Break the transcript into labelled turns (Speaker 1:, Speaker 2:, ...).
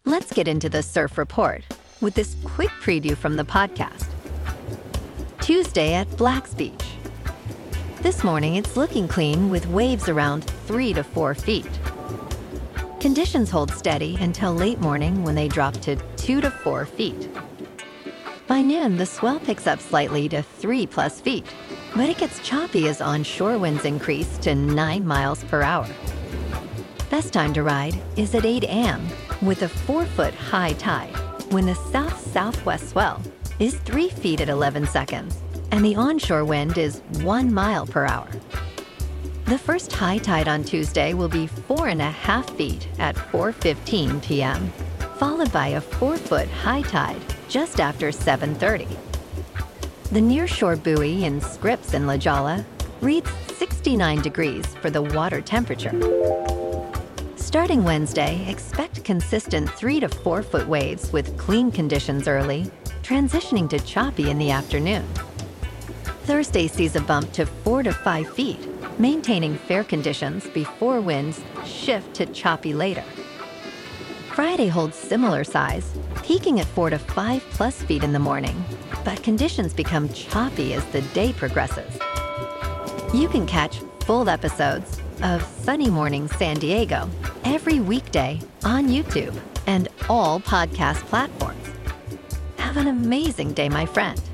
Speaker 1: Let's get into the surf report with this quick preview from the podcast. Tuesday at Black's Beach. This morning, it's looking clean with waves around 3 to 4 feet. Conditions hold steady until late morning when they drop to 2 to 4 feet. By noon, the swell picks up slightly to 3+ feet, but it gets choppy as onshore winds increase to 9 miles per hour. Best time to ride is at 8 a.m. with a 4-foot high tide when the south-southwest swell is 3 feet at 11 seconds and the onshore wind is 1 mile per hour. The first high tide on Tuesday will be 4.5 feet at 4:15 p.m., followed by a 4-foot high tide just after 7:30. The nearshore buoy in Scripps in La Jolla reads 69 degrees for the water temperature. Starting Wednesday, expect consistent 3 to 4 foot waves with clean conditions early, transitioning to choppy in the afternoon. Thursday sees a bump to 4 to 5 feet, maintaining fair conditions before winds shift to choppy later. Friday holds similar size, peaking at 4 to 5+ feet in the morning, but conditions become choppy as the day progresses. You can catch full episodes of Sunny Morning San Diego every weekday on YouTube and all podcast platforms. Have an amazing day, my friend.